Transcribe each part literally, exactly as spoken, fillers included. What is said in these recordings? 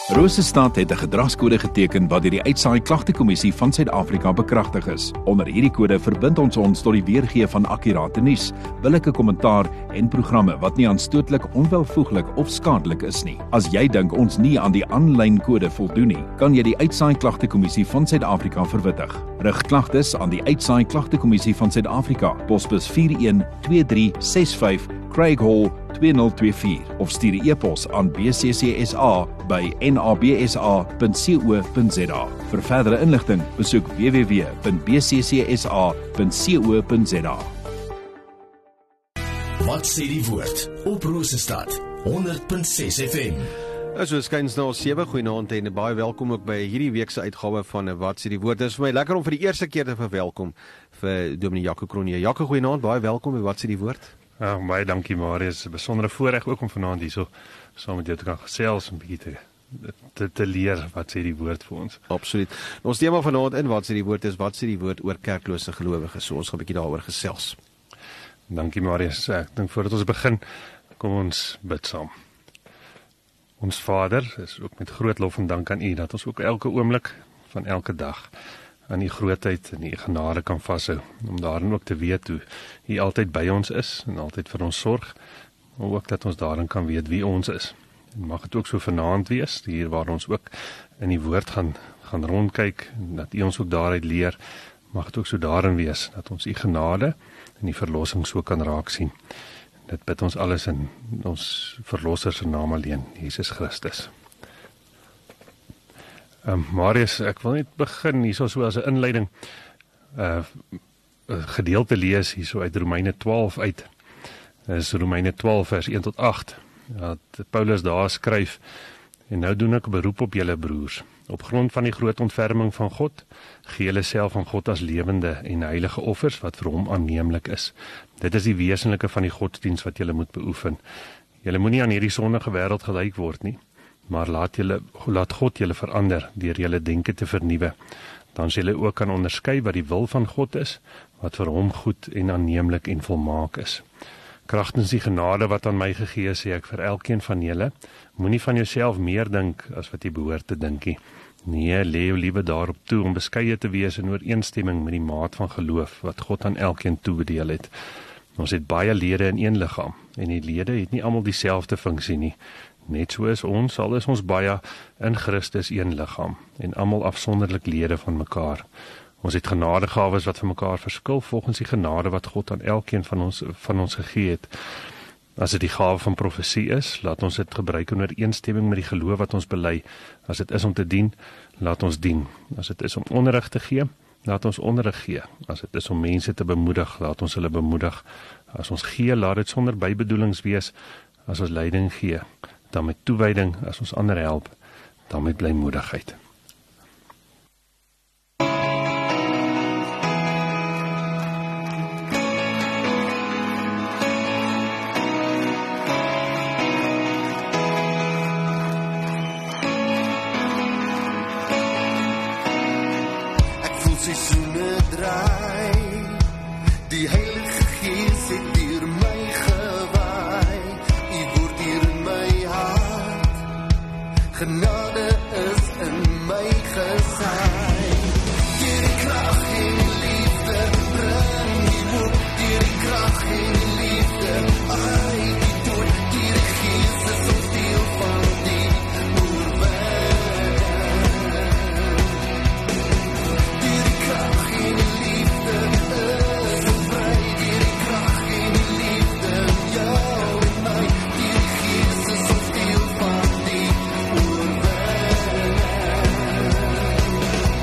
Rosestad het 'n gedragskode geteken wat deur die Uitsaai Klagtekommissie van Suid-Afrika bekragtig is. Onder hierdie kode verbind ons ons tot die weergee van akkurate nuus, billike kommentaar en programme wat nie aanstootlik, onwelvoeglik of skadelik is nie. As jy dink ons nie aan die aanlyn kode voldoen nie, kan jy die Uitsaai Klagtekommissie van Suid-Afrika verwittig. Rig klagtes aan die Uitsaai Klagtekommissie van Suid-Afrika, posbus vier een twee drie ses vyf, Craig Hall twee nul twee vier of stuur 'n e-pos aan b c c s a by n a b s a punt co punt z a. Vir verdere inligting, besoek w w w punt b c c s a punt co punt z a. Wat sê die woord op Rosestad honderd punt ses F M. So skyns nou sewe, goeienaand en baie welkom ook by hierdie week se uitgawe van Wat sê die woord. Dit is vir my lekker om vir die eerste keer te verwelkom vir Dominee Jaco Cronje. Jaco, goeienaand, baie welkom by Wat sê die woord. Ja, baie dankie Marius, 'n besondere voorreg ook om vanaand hierso saam met jou te kan gesels en 'n bietjie te, te te leer wat sê die woord vir ons. Absoluut. Ons tema vanaand in Wat sê die woord is wat sê die woord oor kerklose gelowiges. So ons gaan 'n bietjie daaroor gesels. Dankie Marius. Ek dink voordat ons begin, kom ons bid saam. Ons Vader, is ook met groot lof en dank aan U dat ons ook elke oomblik van elke dag aan die grootheid en die genade kan vashou, om daarin ook te weet hoe U altyd by ons is en altyd vir ons sorg, maar ook dat ons daarin kan weet wie ons is. En mag het ook so vanaand wees, hier waar ons ook in die woord gaan, gaan rondkyk, en dat U ons ook daaruit leer, mag het ook so daarin wees, dat ons U genade en die verlossing so kan raak sien. En dit bid ons alles in ons verlosser se naam alleen, Jesus Christus. Um, Marius, ek wil net begin hierso so as 'n inleiding uh, gedeelte lees hierso uit Romeine twaalf uit. Dit is Romeine twaalf vers een tot agt. Ja, Paulus daar skryf: En nou doen ek 'n beroep op julle broers, op grond van die groot ontferming van God, gee julle self aan God as lewende en heilige offers wat vir hom aanneemlik is. Dit is die wesenlike van die godsdiens wat julle moet beoefen. Julle moenie aan hierdie sondige wêreld gelyk word nie, maar laat, julle, laat God julle verander deur julle denke te vernuwe. Dan sal julle ook kan onderskei wat die wil van God is, wat vir hom goed en aanneemlik en volmaak is. Kragtens die genade wat aan my gegee is, sê ek vir elkeen van julle, moenie van jouself meer dink as wat jy behoort te dink nie. Nee, lê jou liewe daarop toe om beskeie te wees in ooreenstemming met die maat van geloof wat God aan elkeen toebedeel het. Ons het baie lede in een liggaam, en die lede het nie almal dieselfde funksie nie. Net so is ons, al is ons baie in Christus een liggaam, en almal afsonderlik lede van mekaar. Ons het genadegawes wat vir mekaar verskil, volgens die genade wat God aan elkeen van ons, van ons gegee het. As dit die gawe van profesie is, laat ons dit gebruik in ooreenstemming met die geloof wat ons bely. As dit is om te dien, laat ons dien. As dit is om onderrig te gee, laat ons onderrig gee. As dit is om mense te bemoedig, laat ons hulle bemoedig. As ons gee, laat dit sonder bybedoelings wees. As ons leiding gee, dan met toewyding. As ons ander help, dan met blymoedigheid. Seisoene draai, die Heilige Gees het deur my gewaai, U woord hier in my hart, genade is in my gesaai. Deur die krag en liefde bring U hoop, deur die krag en liefde uit die dood, deur die Gees is ons deel van die oorwinning. Deur die krag en liefde is ons vry, deur die krag en liefde jou en my, deur die Gees is ons deel van die oorwinning.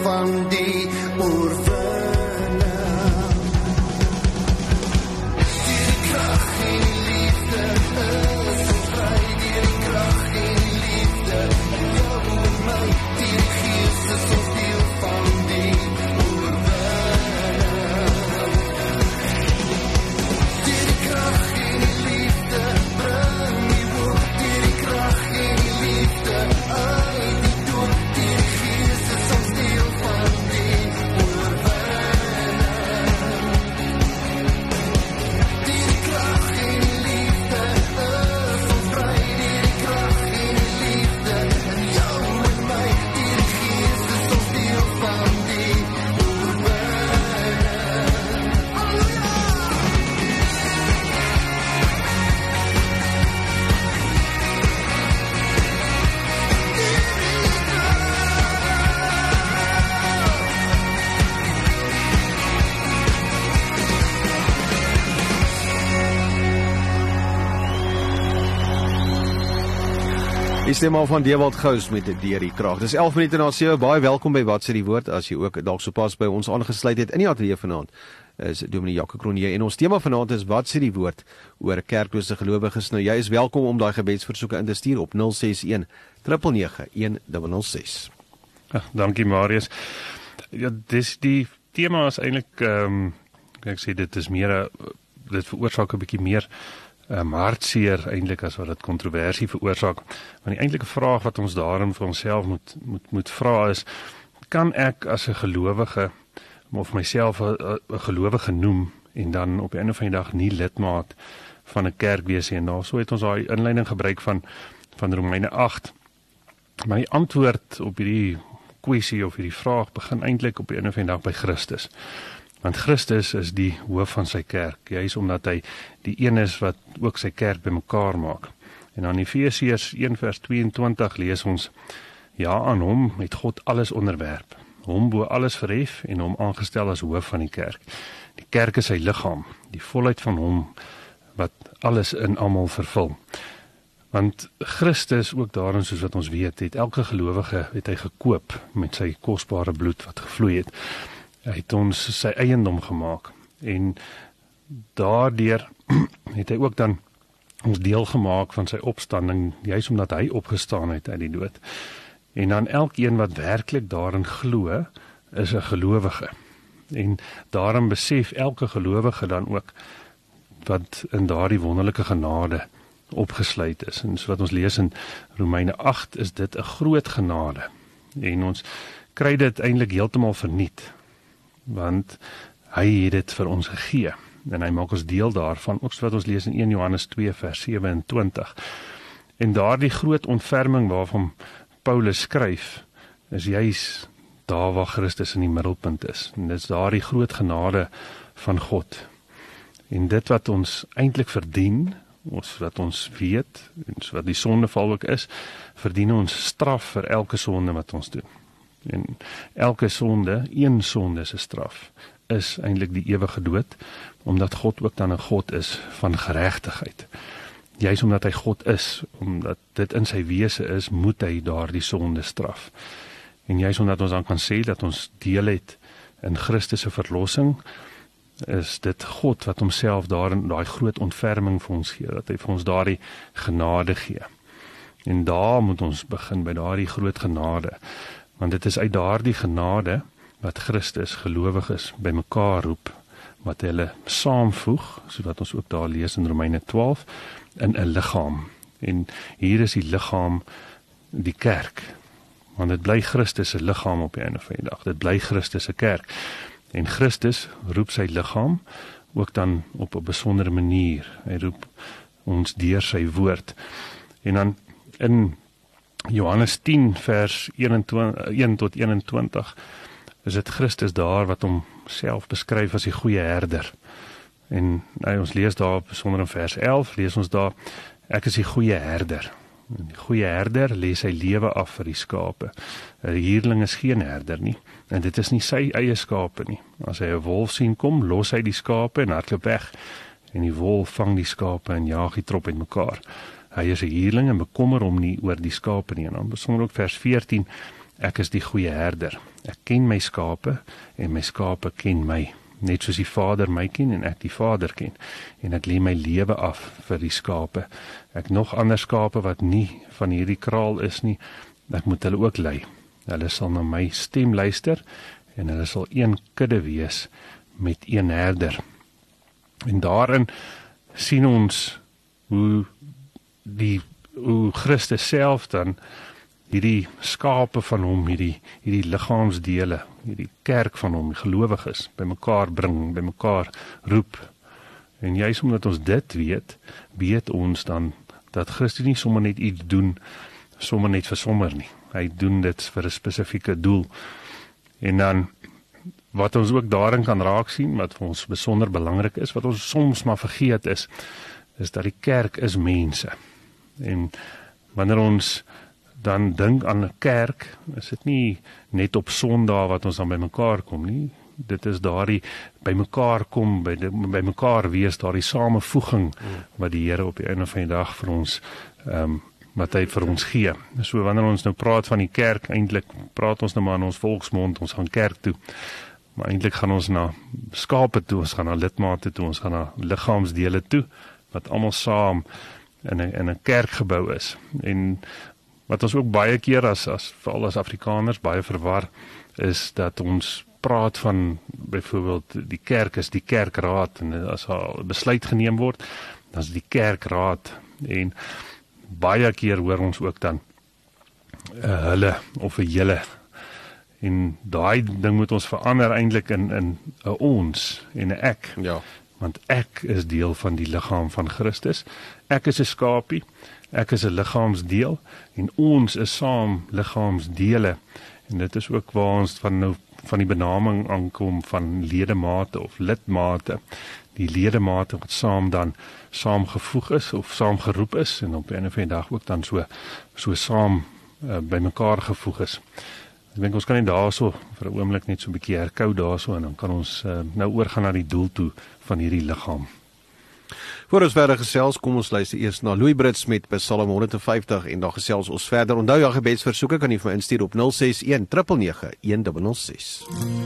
van die oorwinning. Die krag en die liefde is ons vry, die krag en die liefde in jou en my, die Gees is ons deel van die oorwinning. Die krag en die liefde bring die hoop, die krag en die liefde uit die dood, die Gees is ons deel van die oorwinning. Die krag en die liefde is ons vry, die krag en die liefde in jou en my, die Gees is ons deel van die oorwinning. Halleluja! Die stem al van Dewald Gous met Deur die Krag. Dis elf minute na sewe. Baie welkom by Wat sê die woord. As jy ook dalk sopas by ons aangesluit het in die ateljee vanaand, is Dominee Jaco Cronje en ons tema vanaand is Wat sê die woord oor kerklose gelowiges. Nou jy is welkom om daai gebedsversoeke in te stuur op nul ses een nege nege een nul nul ses. Ja, dankie Marius. Ja, dis die tema is eintlik ehm um, ek sê dit is meer 'n dit veroorsaak 'n bietjie meer um, hartseer eintlik as wat dit kontroversie veroorsaak. Want die eintlike vraag wat ons daarin vir onsself moet moet moet vra is: kan ek as 'n gelowige of myself 'n gelowige noem en dan op 'n einde van die dag nie lidmaat van 'n kerk wees nie? En daarso het ons daai inleiding gebruik van van Romeine agt. Maar die antwoord op hierdie kwessie of hierdie vraag begin eintlik op die einde van die dag by Christus. Want Christus is die hoof van sy kerk, juis omdat hy die een is wat ook sy kerk bymekaar maak. En dan Efesiërs een vers tweeëntwintig lees ons: ja, aan hom het God alles onderwerp, hom bo alles verhef en hom aangestel as hoof van die kerk. Die kerk is sy liggaam, die volheid van hom wat alles in almal vervul. Want Christus, ook daarin soos wat ons weet, het elke gelowige het hy gekoop met sy kosbare bloed wat gevloei het. Hy het ons sy eiendom gemaak en daardeur het hy ook dan ons deel gemaak van sy opstanding, juis omdat hy opgestaan het uit die dood. En dan elkeen wat werklik daarin glo, is 'n gelowige. En daarin besef elke gelowige dan ook wat in daardie wonderlike genade opgesluit is. En so wat ons lees in Romeine agt, is dit 'n groot genade. En ons kry dit eintlik heeltemal verniet, want hy het dit vir ons gegee. En hy maak ons deel daarvan, ook so wat ons lees in eerste Johannes twee vers sewe-en-twintig. En daardie groot ontferming waarvan Paulus skryf, is juis daar waar Christus in die middelpunt is. En dit is daardie groot genade van God. En dit wat ons eintlik verdien, ons wat ons weet, en so wat die sondeval ook is, verdien ons straf vir elke sonde wat ons doen. En elke sonde, een sonde is 'n straf, is eintlik die ewige dood, omdat God ook dan 'n God is van geregtigheid. Juis omdat hy God is, omdat dit in sy wese is, moet hy daardie sonde straf. En juis omdat ons dan kan sê dat ons deel het in Christus se verlossing, is dit God wat homself daarin daai groot ontferming vir ons gee, dat hy vir ons daardie genade gee. En daar moet ons begin by daardie groot genade, want dit is uit daardie genade wat Christus gelowiges bymekaar roep, wat hulle saamvoeg, so wat ons ook daar lees in Romeine twaalf, in 'n liggaam. En hier is die liggaam die kerk, want dit bly Christus se liggaam op die einde van die dag, dit bly Christus se kerk. En Christus roep sy liggaam ook dan op 'n besondere manier. Hy roep ons deur sy woord. En dan in Johannes tien vers eenentwintig, een tot eenentwintig is dit Christus daar wat homself beskryf as die goeie herder. En nou, ons lees daar besonder in vers elf, lees ons daar: ek is die goeie herder. En die goeie herder lê sy lewe af vir die skape. 'n Huurling is geen herder nie, en dit is nie sy eie skape nie. As hy 'n wolf sien kom, los hy die skape en hardloop weg, en die wolf vang die skape en jaag die trop uitmekaar. Hy is 'n huurling en bekommer hom nie oor die skape nie. En dan besonder ook vers veertien, ek is die goeie herder. Ek ken my skape en my skape ken my. Net soos die Vader my ken en ek die Vader ken. En ek lê my lewe af vir die skape. Ek nog ander skape wat nie van hierdie kraal is nie, ek moet hulle ook lei. Hulle sal na my stem luister en hulle sal een kudde wees met een herder. En daarin sien ons hoe die hoe Christus self dan hierdie skape van hom, hierdie hierdie liggaamsdele, hierdie kerk van hom, gelowiges, bymekaar bring, bymekaar roep. En juis omdat ons dit weet, weet ons dan dat Christus nie sommer net iets doen, sommer net vir sommer nie. Hy doen dit vir 'n spesifieke doel. En dan wat ons ook daarin kan raak sien, wat vir ons besonder belangrik is, wat ons soms maar vergeet is, is dat die kerk is mense. En wanneer ons dan dink aan 'n kerk, is dit nie net op Sondag wat ons dan by mekaar kom nie. Dit is daardie by mekaar kom, by, die, by mekaar wees, daardie samevoeging wat die Here op die einde van die dag vir ons um, wat hy vir ons gee. So wanneer ons nou praat van die kerk, eintlik praat ons nou maar in ons volksmond, ons gaan kerk toe. Maar eintlik gaan ons na skape toe, ons gaan na lidmate toe, ons gaan na liggaamsdele toe, wat almal saam in 'n in 'n kerkgebou is. En wat ons ook baie keer as as veral as Afrikaners baie verwar, is dat ons praat van byvoorbeeld die kerk is die kerkraad, en as 'n besluit geneem word, dan is die kerkraad. En baie keer hoor ons ook dan uh, hulle of 'n julle. En daai ding moet ons verander eintlik in in 'n ons en 'n ek. Ja. Want ek is deel van die liggaam van Christus. Ek is 'n skapie, ek is 'n liggaamsdeel en ons is saam liggaamsdele. En dit is ook waar ons van nou van die benaming aankom van ledemate of lidmate. Die ledemate wat saam dan saamgevoeg is of saamgeroep is en op 'n of ander dag ook dan so so saam uh, by mekaar gevoeg is. Ek dink ons kan net daarso vir 'n oomblik net so 'n bietjie herkou daarso en dan kan ons uh, nou oorgaan na die doel toe van hierdie liggaam. Voor ons verder gesels, kom ons luister eers na Louis Brits met Psalm honderd vyftig en dan gesels ons verder. Onthou jou gebedsversoeke kan jy vir my instuur op nul ses een nege nege een nul nul ses.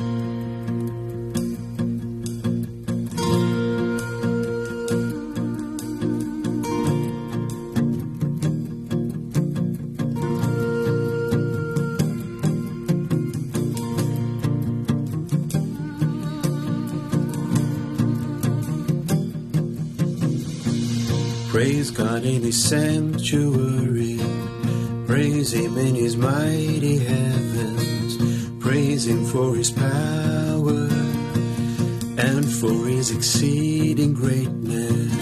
Praise God in His sanctuary, praise Him in His mighty heavens, praise Him for His power and for His exceeding greatness.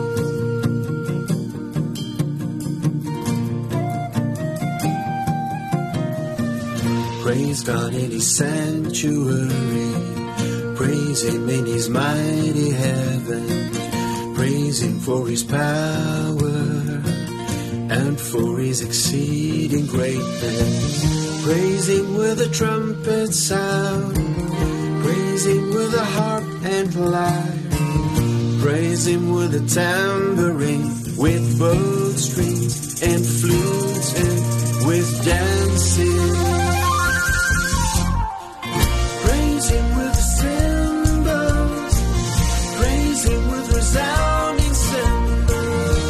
Praise God in His sanctuary, praise Him in His mighty heavens, praise Him for His power and for His exceeding greatness. Praise Him with a trumpet sound, praise Him with a harp and lyre, praise Him with a tambourine, with bow strings and flutes and with dancing. Praise Him with cymbals, praise Him with resounding cymbals.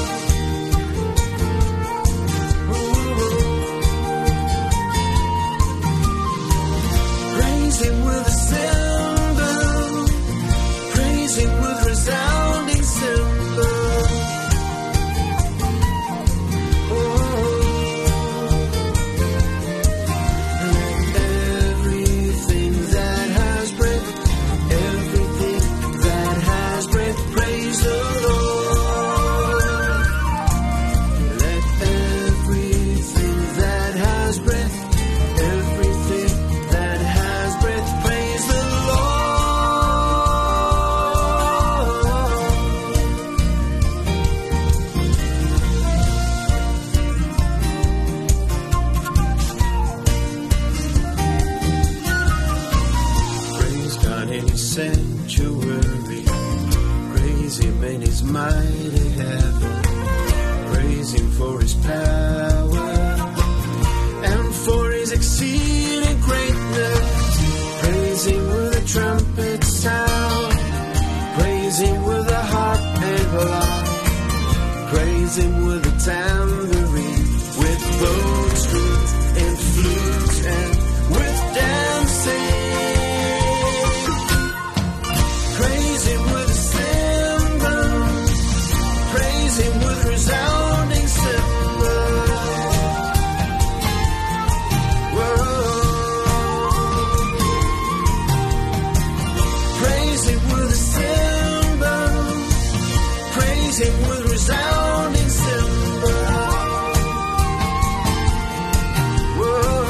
Praise Him with a cymbal, praise Him with resounding cymbals. Let everything that has breath, everything that has breath, praise the Lord. Let everything that has breath, everything that has breath, praise the Lord. Praise God in His sanctuary, praise Him in His mighty heaven, praise Him for His power and for His exceeding praise him with a tambourine, with bowstrings and flutes and with dancing. Praise him with a cymbal, praise him with resounding cymbal. Whoa. Praise him with a cymbal, praise him with resounding cymbal. Whoa.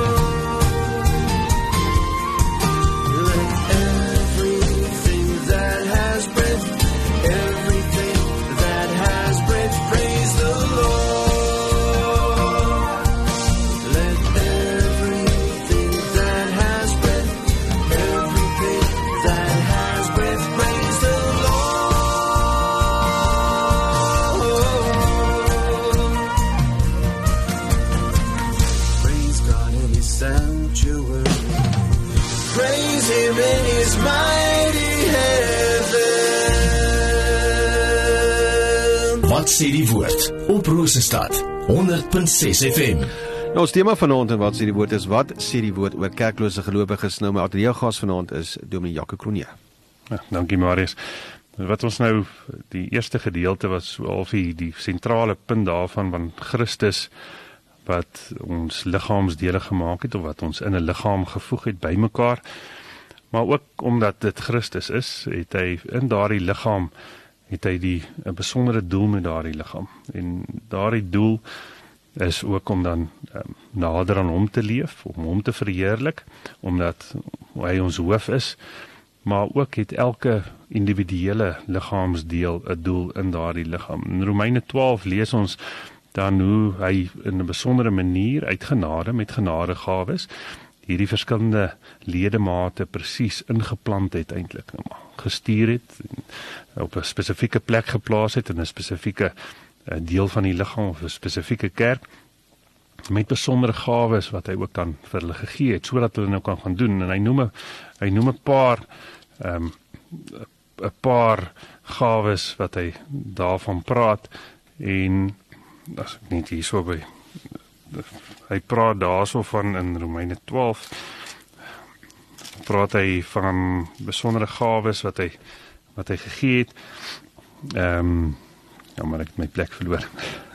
Let everything that has breath, everything that has breath, praise the Lord. Let everything that has breath, everything that has breath, praise the Lord. Praise God in his sanctuary, praise him in his mighty heaven. Wat sê die woord op Rosestad honderd punt ses F M. Nou, ons tema vanaand en wat sê die woord is, wat sê die woord oor kerklose gelowiges? Nou, my ateljee gas vanaand is Dominee Jaco Cronje. Ja, dankie Marius. Wat ons nou, die eerste gedeelte was so half die, die sentrale punt daarvan van Christus, wat ons liggaamsdele gemaak het, of wat ons in 'n liggaam gevoeg het by mekaar. Maar ook omdat dit Christus is, het hy in daardie liggaam, het hy die 'n besondere doel met daardie liggaam. En daardie doel is ook om dan um, nader aan hom te leef, om hom te verheerlik, omdat hy ons hoof is, maar ook het elke individuele liggaamsdeel 'n doel in daardie liggaam. In Romeine twaalf lees ons dan hoe hy in 'n besondere manier uit genade, met genadegawes, hierdie verskillende ledemate presies ingeplant het eintlik, gestuur het, op 'n spesifieke plek geplaas het, in 'n spesifieke deel van die liggaam, of 'n spesifieke kerk, met besondere gawes wat hy ook dan vir hulle gegee het, sodat hulle nou kan gaan doen. En hy noem 'n hy noem 'n paar um, 'n paar gawes wat hy daarvan praat, en as ek net hierso by hy praat daarso van in Romeine twaalf, praat hy van besondere gawes wat hy wat hy gegee het. Ehm um, ja, maar ek het my plek verloor.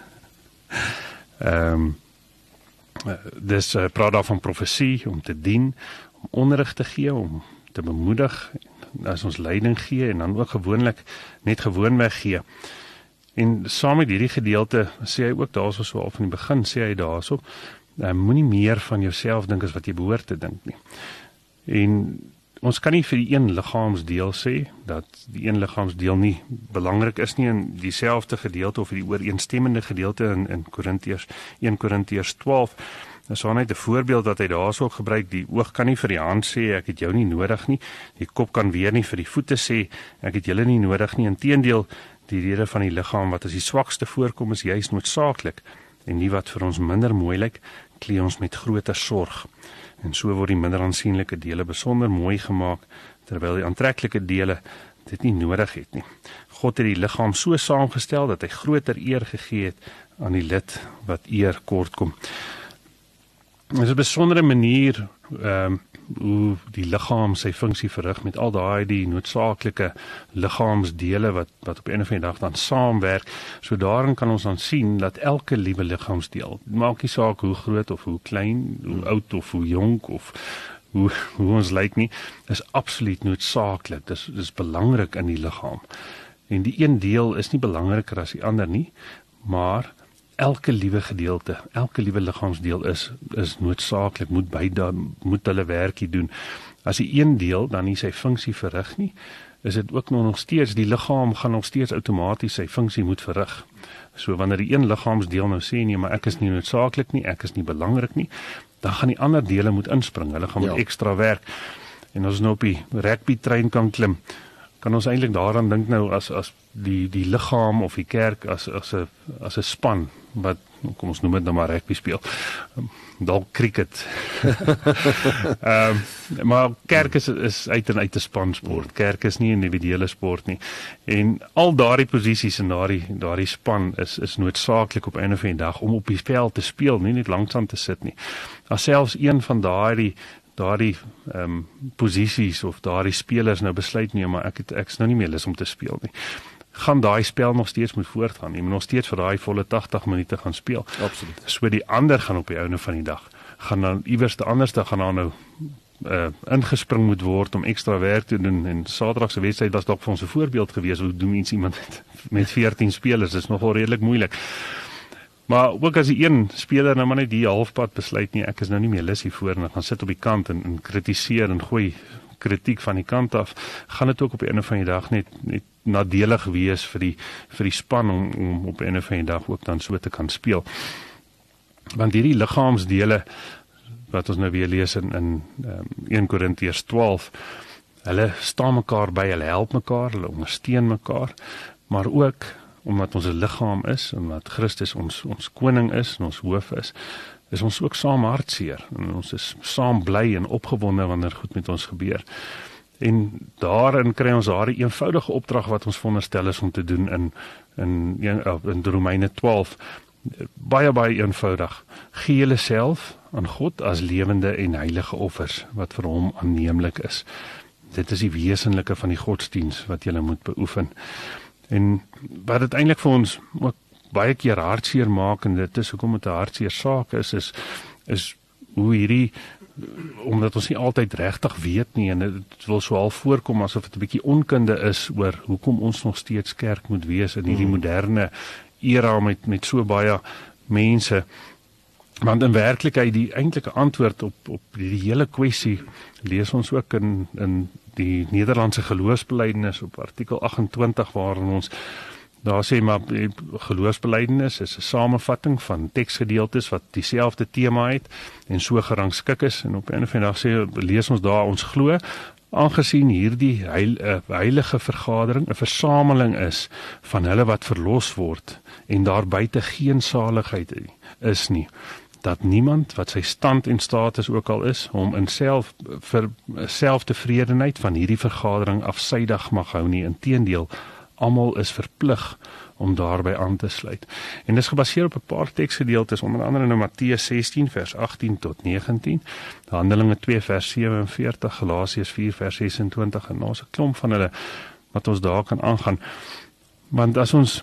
Ehm um, dis uh, praat daar van profesie, om te dien, om onderrig te gee, om te bemoedig, as ons leiding gee, en dan ook gewoonlik net gewoonweg gee. En saam met hierdie gedeelte sê hy ook daarso, so al van die begin sê hy daarso, uh, moenie meer van jouself dink as wat jy behoort te dink nie. En ons kan nie vir die een liggaamsdeel sê, dat die een liggaamsdeel nie belangrik is nie, in dieselfde gedeelte, of die ooreenstemmende gedeelte in, in Korintiërs, een Korintiërs twaalf, is daar net 'n voorbeeld wat hy daarso gebruik, die oog kan nie vir die hand sê, ek het jou nie nodig nie, die kop kan weer nie vir die voete sê, ek het julle nie nodig nie, inteendeel, die rede van die liggaam wat as die swakste voorkom is juis noodsaaklik, en die wat vir ons minder mooi lyk, klee ons met groter sorg. En so word die minder aansienlike dele besonder mooi gemaak, terwyl die aantreklike dele dit nie nodig het nie. God het die liggaam so saamgestel, dat hy groter eer gegee het aan die lid wat eer kort kom. Dit is 'n besondere manier, um, hoe die liggaam sy funksie verrig, met al daai die noodsaaklike liggaamsdele, wat, wat op 'n of ander dag dan saamwerk. So daarin kan ons dan sien, dat elke liewe liggaamsdeel, maak nie saak hoe groot of hoe klein, hoe oud of hoe jonk, of hoe, hoe ons lyk nie, is absoluut noodsaaklik, dis, dis belangrik in die liggaam. En die een deel is nie belangriker as die ander nie, maar elke liewe gedeelte, elke liewe liggaamsdeel is, is noodsaaklik, moet beide, moet hulle werkie doen. As die een deel dan nie sy funksie verrig nie, is dit ook nog steeds, die liggaam gaan nog steeds outomaties sy funksie moet verrig. So wanneer die een liggaamsdeel nou sê, nee, maar ek is nie noodsaaklik nie, ek is nie belangrik nie, dan gaan die ander dele moet inspring, hulle gaan ja. met extra werk. En as ons nou op die rugby trein kan klim, kan ons eintlik daaraan dink nou as as die die liggaam of die kerk as as 'n as 'n span wat, kom ons noem dit nou maar rugby speel. Dalk cricket. um, maar kerk is is uit en uit 'n spansport. Kerk is nie 'n individuele sport nie. En al daardie posisies in daardie daardie span is is noodsaaklik op 'n of ander dag om op die veld te speel, nie net langsaan te sit nie. As selfs een van daardie daardie ehm um, posisies of daardie spelers nou besluit nie, maar ek het ek's nou nie meer lus om te speel nie, gaan daai spel nog steeds moet voortgaan. Jy moet nog steeds vir daai volle tagtig minute gaan speel. Absoluut. So die ander gaan op die einde van die dag gaan dan iewers te anders te gaan nou uh, ingespring moet word om ekstra werk te doen. En Saterdag se wedstryd was dalk vir ons 'n voorbeeld gewees. Hoe doen iets iemand met, met veertien spelers? Dit is nogal redelik moeilik. Maar ook as die een speler nou maar net die halfpad besluit nie, ek is nou nie meer lus hiervoor en dan gaan sit op die kant en, en kritiseer en gooi kritiek van die kant af, gaan dit ook op die einde van die dag net net nadelig wees vir die vir die span om, om op die einde van die dag ook dan so te kan speel. Want hierdie liggaamsdele wat ons nou weer lees in in um, een Korintiërs twaalf, hulle staan mekaar by, hulle help mekaar, hulle ondersteun mekaar, maar ook omdat ons 'n liggaam is, omdat Christus ons ons koning is en ons hoof is, is ons ook saam hartseer en ons is saam bly en opgewonde wanneer goed met ons gebeur. En daarin kry ons daardie eenvoudige opdrag wat ons veronderstel is om te doen in in in Romeine twaalf. Baie baie eenvoudig. Gee julle self aan God as lewende en heilige offers wat vir hom aanneemlik is. Dit is die wesenlike van die godsdiens wat julle moet beoefen. En wat dit eintlik vir ons ook baie keer hartseer maak, en dit is hoekom dit 'n hartseer saak is, is, is hoe hierdie, omdat ons nie altyd regtig weet nie, en dit wil so al voorkom asof dit 'n bietjie onkunde is oor hoekom ons nog steeds kerk moet wees in hierdie moderne era met, met so baie mense. Want in werklikheid die eintlike antwoord op, op die hele kwessie lees ons ook in, in die Nederlandse geloofsbelijdenis op artikel agt-en-twintig, waarin ons daar sê maar geloofsbelijdenis is 'n samevatting van teksgedeeltes wat dieselfde tema het en so gerangskik is, en op 'n of ander dag sê lees ons daar ons glo aangesien hierdie heil, uh, heilige vergadering 'n versameling is van hulle wat verlos word en daar buite geen saligheid is nie, dat niemand wat sy stand en status ook al is, hom in self vir selftevredenheid van hierdie vergadering afsydig mag hou nie. Inteendeel, almal is verplig om daarby aan te sluit. En dis gebaseer op 'n paar teksgedeeltes, onder andere in Matteus sestien vers agttien tot negentien, Handelinge twee vers sewenveertig, Galasiërs vier vers sesentwintig, en daar's 'n klomp van hulle wat ons daar kan aangaan. Want as ons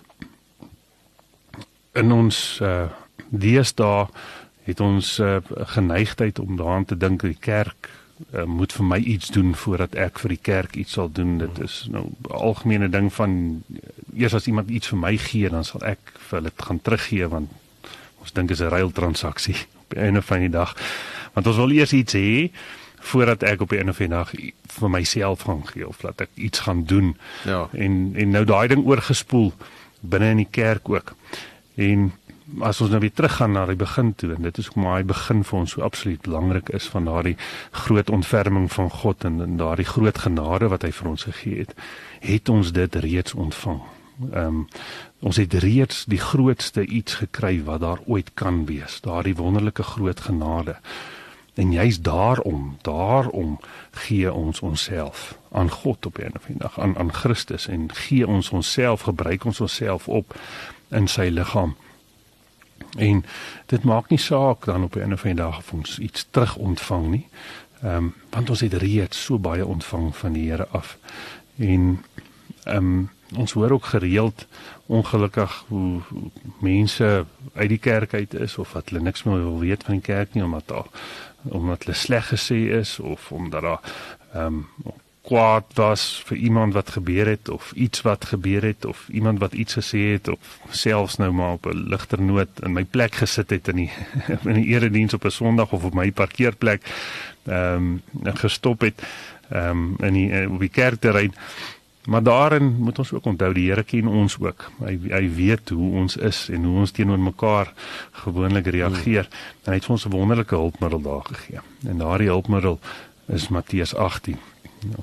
in ons uh, deesdae het ons uh, geneigtheid om daaraan te dink, die kerk uh, moet vir my iets doen voordat ek vir die kerk iets sal doen. Dit is nou 'n algemene ding van, eers as iemand iets vir my gee, dan sal ek vir hulle gaan teruggee, want ons dink is 'n ruiltransaksie op die einde van die dag. Want ons wil eers iets hê, voordat ek op die einde van die dag vir myself gaan gee, of dat ek iets gaan doen. Ja. En, en nou daai ding oorgespoel, binne in die kerk ook. En as ons nou weer teruggaan na die begin toe, en dit is ook maar die begin vir ons so absoluut belangrik is, van daardie groot ontferming van God, en, en daardie groot genade wat hy vir ons gegee het, het ons dit reeds ontvang. Um, ons het reeds die grootste iets gekry wat daar ooit kan wees, daardie wonderlike groot genade. En juist daarom, daarom gee ons onsself aan God op 'n of ander dag, aan, aan Christus, en gee ons onsself, gebruik ons onsself op in sy liggaam. En dit maak nie saak dan op 'n of ander dag of ons iets terug ontvang nie, um, want ons het reeds so baie ontvang van die Here af. En um, ons hoor ook gereeld, ongelukkig, hoe, hoe mense uit die kerk uit is, of wat hulle niks meer wil weet van die kerk nie, omdat daar, omdat hulle sleg gesê is, of omdat daar um, kwaad was vir iemand wat gebeur het, of iets wat gebeur het, of iemand wat iets gesê het, of selfs nou maar op 'n ligter noot in my plek gesit het in die, in die erediens op 'n Sondag, of op my parkeerplek um, gestop het um, in die, op die kerkterrein. Maar daarin moet ons ook onthou, die Here ken ons ook. Hy, hy weet hoe ons is en hoe ons teenoor mekaar gewoonlik reageer. En hy het vir ons 'n wonderlike hulpmiddel daar gegee. En daardie hulpmiddel is Matteus agttien. Ons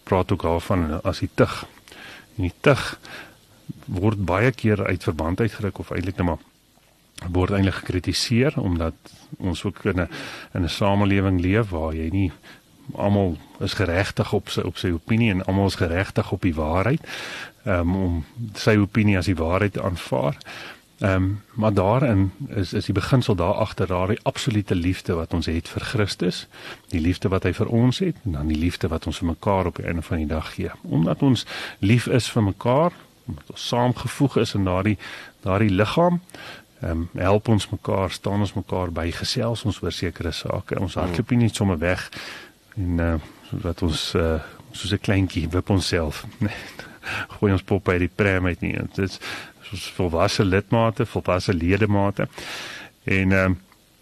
praat ook daarvan as die tug. En die tug word baie keer uit verband uitgeruk, of eintlik nou maar, word eintlik gekritiseer, omdat ons ook in 'n in 'n samelewing leef, waar jy nie, almal is geregtig op sy, op sy opinie, en almal is geregtig op die waarheid, um, om sy opinie as die waarheid te aanvaar. Um, maar daarin is, is die beginsel daar agter daar die absolute liefde wat ons het vir Christus, die liefde wat hy vir ons het, en dan die liefde wat ons vir mekaar op die einde van die dag gee. Omdat ons lief is vir mekaar, omdat ons saamgevoeg is in daardie, daardie liggaam, um, help ons mekaar, staan ons mekaar by, gesels ons oor sekere sake, ons hardloop nie sommer weg, en uh, wat ons, uh, soos 'n kleintjie, wip ons self, gooi ons pop by die pram uit nie, dit is soos volwasse lidmate, volwasse ledemate, en um,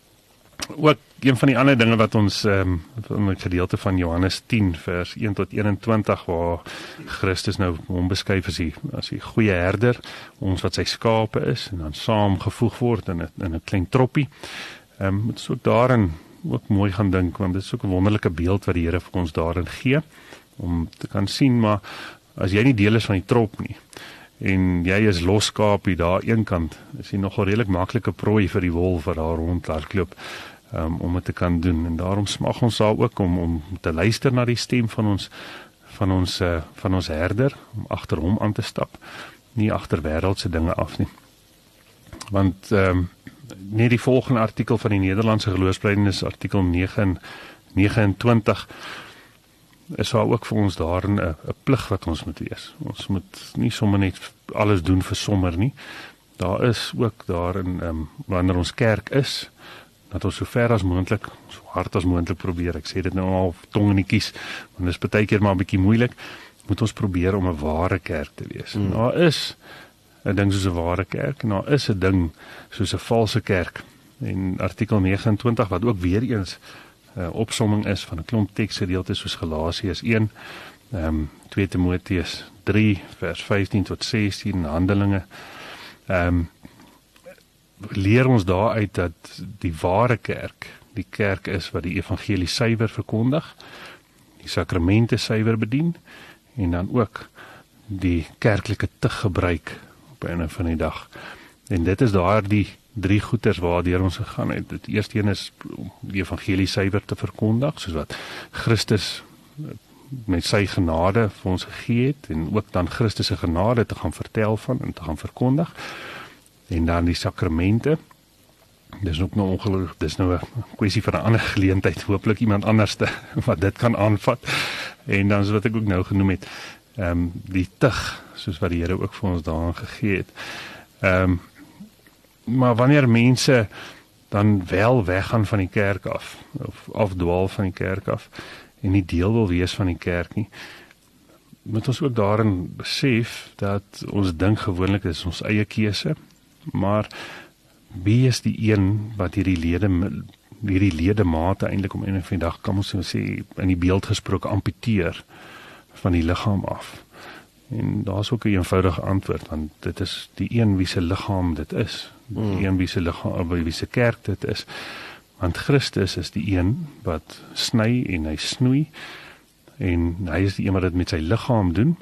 ook een van die ander dinge wat ons, um, in 'n gedeelte van Johannes tien, vers een tot eenentwintig, waar Christus nou hom beskryf as die, as die goeie herder, ons wat sy skape is, en dan saam gevoeg word in 'n in 'n klein troppie, um, moet ons ook daarin ook mooi gaan dink, want dit is ook 'n wonderlike beeld wat die Here vir ons daarin gee, om te kan sien, maar as jy nie deel is van die trop nie, en jy is loskapie daar een kant, is jy nogal redelik maklike prooi vir die wolf wat daar rondhardloop, um, om dit te kan doen, en daarom smag ons daar ook om, om te luister na die stem van ons, van ons, uh, van ons herder, om agter hom aan te stap, nie agter wêreldse dinge af nie. Want, um, net die volgende artikel van die Nederlandse geloofsbelijdenis, artikel negenentwintig, is daar ook vir ons daarin 'n plig wat ons moet wees. Ons moet nie sommer net alles doen vir sommer nie. Daar is ook daarin, um, wanneer ons kerk is, dat ons so ver as moontlik, so hard as moontlik probeer, ek sê dit nou al tong in die kies, want dit is baie keer maar 'n bietjie moeilik, moet ons probeer om 'n ware kerk te wees. Mm. Daar is 'n ding soos 'n ware kerk, en daar is 'n ding soos 'n valse kerk. En artikel negenentwintig, wat ook weer eens Uh, opsomming is van 'n klomp teksgedeeltes soos Galasiërs een, um, twee Timoteus drie, vers vyftien tot sestien, Handelinge, um, leer ons daaruit dat die ware kerk, die kerk is wat die evangelie suiwer verkondig, die sakramente suiwer bedien, en dan ook die kerklike tug gebruik op 'n einde van die dag. En dit is daar die drie goeters waardeur ons gegaan het. Het eerste een is om die evangelie suiwer te verkondig, soos wat Christus met sy genade vir ons gegee het, en ook dan Christus se genade te gaan vertel van en te gaan verkondig. En dan die sakramente. Dis ook nou ongelukkig, dis nou 'n kwessie van 'n ander geleentheid, hooplik iemand anderste wat dit kan aanvat. En dan soos wat ek ook nou genoem het, ehm um, die tug, soos wat die Here ook vir ons daarin gegee het. Ehm um, Maar wanneer mense dan wel weggaan van die kerk af, of afdwaal van die kerk af, en nie deel wil wees van die kerk nie, moet ons ook daarin besef, dat ons dink gewoonlik is ons eie keuse, maar wie is die een wat hierdie lede, hierdie ledemate eintlik om een van die dag, kan ons sê, in die beeld gesproke, amputeer van die liggaam af. En daar is ook 'n eenvoudige antwoord, want dit is die een wie se liggaam dit is, die mm. een wie se liggaam, wie se kerk dit is, want Christus is die een wat sny en hy snoei, en hy is die een wat dit met sy liggaam doen,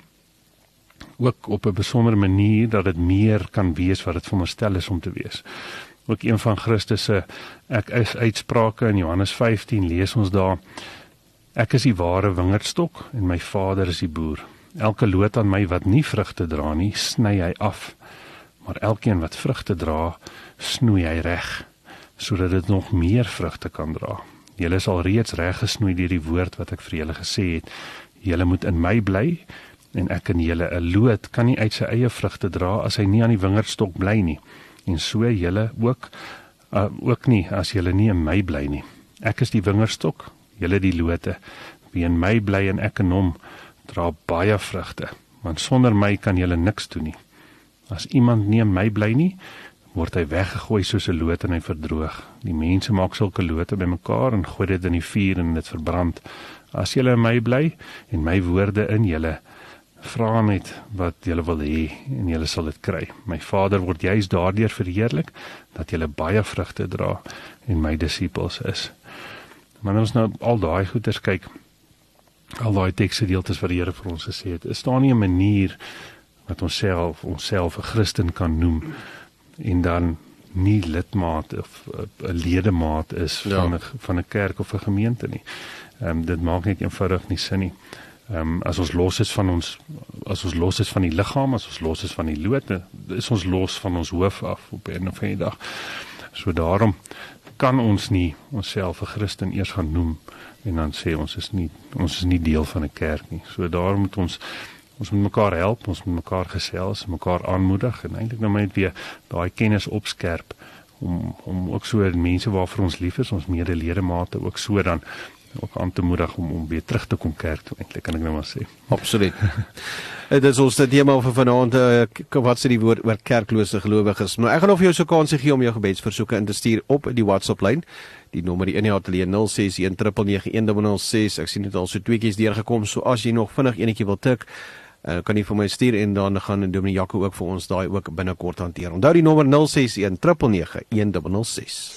ook op 'n besondere manier, dat dit meer kan wees wat dit veronderstel is om te wees. Ook een van Christus se ek is uitsprake in Johannes vyftien, lees ons daar, ek is die ware wingerdstok, en my Vader is die boer. Elke loot aan my wat nie vrugte dra nie, sny hy af, maar elkeen wat vrugte dra, snoei hy reg, sodat dit nog meer vrugte kan dra. Julle is al reeds reg gesnoei deur die woord wat ek vir julle gesê het. Julle moet in my bly, en ek in julle. 'n Loot kan nie uit sy eie vrugte dra as hy nie aan die wingerdstok bly nie, en so julle ook, uh, ook nie as julle nie in my bly nie. Ek is die wingerdstok, julle die lote. Wie in my bly en ek in hom, dra baie vrugte, want sonder my kan julle niks doen nie. As iemand nie in my bly nie, word hy weggegooi soos 'n loot en hy verdroog. Die mense maak sulke lote bymekaar en gooi dit in die vuur en dit verbrand. As julle in my bly en my woorde in julle, vra net wat julle wil hê en julle sal dit kry. My Vader word juis daardeur verheerlik dat julle baie vrugte dra en my disippels is. Maar ons nou al daai goeders kyk, al daai teksgedeeltes wat die Here vir ons gesê het, is daar nie 'n manier wat ons self onsself 'n Christen kan noem en dan nie lidmaat of 'n ledemaat is ja. van 'n van 'n kerk of 'n gemeente nie. Ehm um, dit maak net eenvoudig nie sin nie. Ehm um, as ons los is van ons as ons los is van die liggaam, as ons los is van die lood, is ons los van ons hoof af op 'n of ander dag. So daarom kan ons nie onsself 'n Christen eers gaan noem en dan sê ons is nie ons is nie deel van 'n kerk nie. So daarom moet ons ons moet mekaar help, ons moet mekaar gesels, mekaar aanmoedig en eintlik nou net weer daai kennis opskerp om om ook so mense waarvoor ons lief is, ons medeledemate ook so dan ook aan te moedig om om weer terug te kom kerk toe, eintlik kan ek nou maar sê. Absoluut. Dit is ons tema vir vanaand, uh, wat sê die woord oor kerklose gelowiges. Nou ek gaan nog vir jou so 'n kans gee om jou gebedsversoeke in te stuur op die WhatsApp lyn. Die nommer die in die ateljee nul ses een nege nege een nul nul ses. Ek sien dit al so twee keer deurgekom, so as jy nog vinnig enetjie wil tik, uh, kan jy vir my stuur en dan gaan Dominee Jaco ook vir ons daai ook binnekort hanteer. Onthou die nommer nul ses een nege nege een nul nul ses.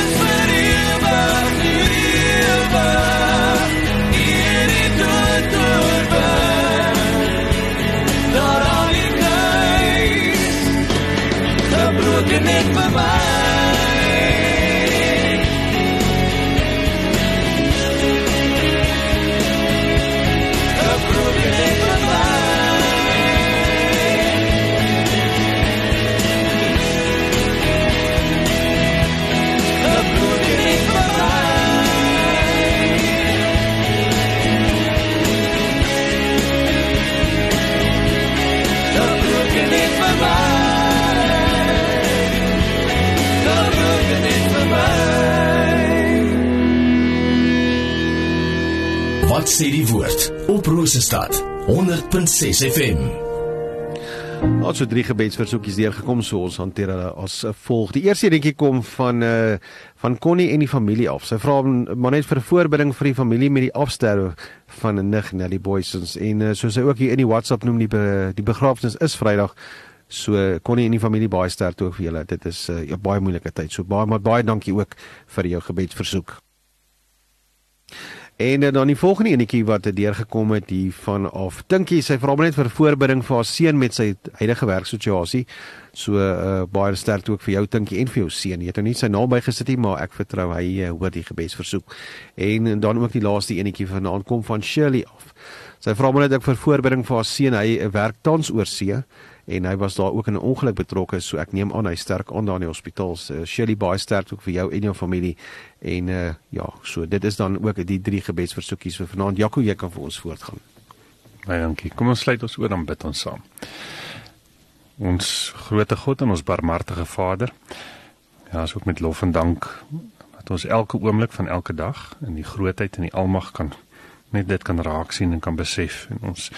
Do Wat sê die woord op Rosestad honderd punt ses F M. Al so drie gebedsversoekies deurgekom, so ons hanteer hulle as volg. Die eerste dingetjie kom van uh, van Connie en die familie af. Sy vra maar net vir 'n voorbidding vir die familie met die afsterwe van 'n nig Nelly Boysons. En uh, soos sy ook hier in die WhatsApp noem, die be, die begrafnis is Vrydag. So Connie en die familie baie sterkte ook vir julle. Dit is 'n uh, ja, baie moeilike tyd. So baie maar baie dankie ook vir jou gebedsversoek. En dan die volgende enetjie wat het deurgekom het hier vanaf Tinkie, sy vra net vir voorbidding vir haar seun met sy huidige werksituasie. So uh, baie sterkte ook vir jou Tinkie en vir jou seun. Jy het nou nie sy naam bygesit nie, maar ek vertrou hy uh, hoor die gebedsversoek. En dan ook die laaste enetjie vanaand kom van Shirley af. Sy vra net ek vir voorbidding vir haar seun, hy werk tans oor see en hy was daar ook in 'n ongeluk betrokke, so ek neem aan hy sterk aan daar in die hospitaal. So, Shirley, baie sterk ook vir jou en jou familie. En uh, ja, so dit is dan ook die drie gebedsversoekies vir vanaand. Jaco, jy kan vir ons voortgaan. Baie dankie. Kom ons sluit ons oor, dan bid ons saam. Ons groote God en ons barmhartige Vader, ja, is ook met lof en dank dat ons elke oomblik van elke dag in die grootheid en die almag kan net dit kan raak sien en kan besef. En ons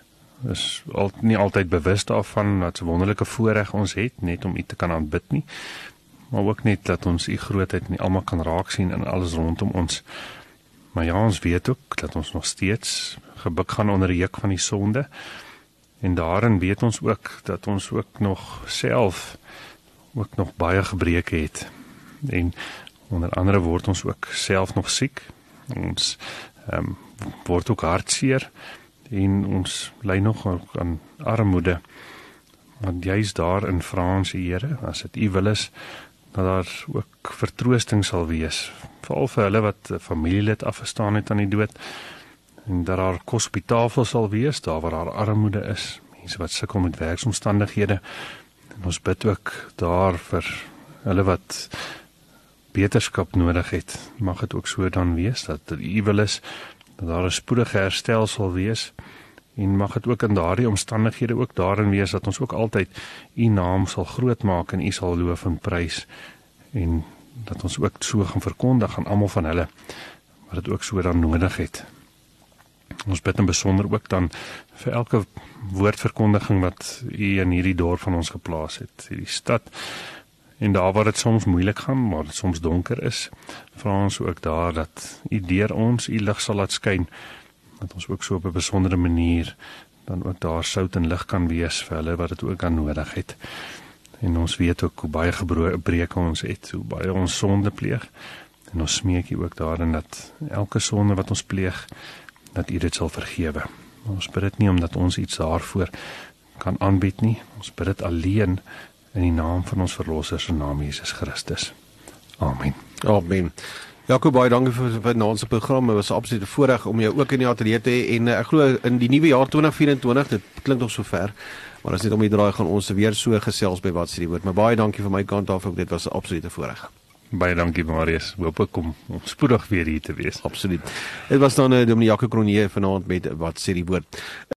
is al, nie altyd bewus daarvan wat so wonderlike voorreg ons het, net om U te kan aanbid nie, maar ook net dat ons U grootheid en die almag kan raak sien in alles rondom ons. Maar ja, ons weet ook dat ons nog steeds gebuk gaan onder die juk van die sonde, en daarin weet ons ook dat ons ook nog self ook nog baie gebreke het, en onder andere word ons ook self nog siek, ons um, word ook hartseer, en ons ly nog aan armoede, want juist daarin vra ons die Here, as dit U wil is, dat daar ook vertroosting sal wees, veral vir hulle wat familielid afgestaan het aan die dood, en dat daar kos op die tafel sal wees, daar waar daar armoede is, mense wat sukkel met werksomstandighede, en ons bid ook daar vir hulle wat beterskap nodig het, mag dit ook so dan wees, dat dit U wil is, dat daar 'n spoedige herstel sal wees, en mag dit ook in daardie omstandighede ook daarin wees, dat ons ook altyd U naam sal groot maak, en U sal loof en prys, en dat ons ook so gaan verkondig aan almal van hulle, wat dit ook so dan nodig het. Ons bid in besonder ook dan vir elke woordverkondiging wat U in hierdie dorp van ons geplaas het, hierdie stad, en daar waar dit soms moeilik gaan, waar dit soms donker is, vra ons ook daar dat U deur ons U lig sal laat skyn, dat ons ook so op 'n besondere manier dan ook daar sout en lig kan wees vir hulle wat dit ook aan nodig het. En ons weet ook hoe baie gebreke ons het, hoe baie ons sonde pleeg, en ons smeek U ook daarin dat elke sonde wat ons pleeg, dat U dit sal vergewe. Ons bid dit nie omdat ons iets daarvoor kan aanbied nie, ons bid dit alleen in die naam van ons Verlosser se naam Jesus Christus. Amen. Amen. Jaco, baie dankie vir vanaand se program. Dit was 'n absolute voorreg om jou ook in die ateljee te hê, en uh, ek glo in die nuwe jaar twintig vyf-en-twintig, dit klink nog so ver, maar as dit om die draai gaan ons weer so gesels by Wat sê die woord. Maar baie dankie van my kant af, ook dit was 'n absolute voorreg. Baie dankie Marius, hoop ek om, om spoedig weer hier te wees. Absoluut. Dit was dan uh, Dominee Jaco Cronje vanaand met Wat sê die woord.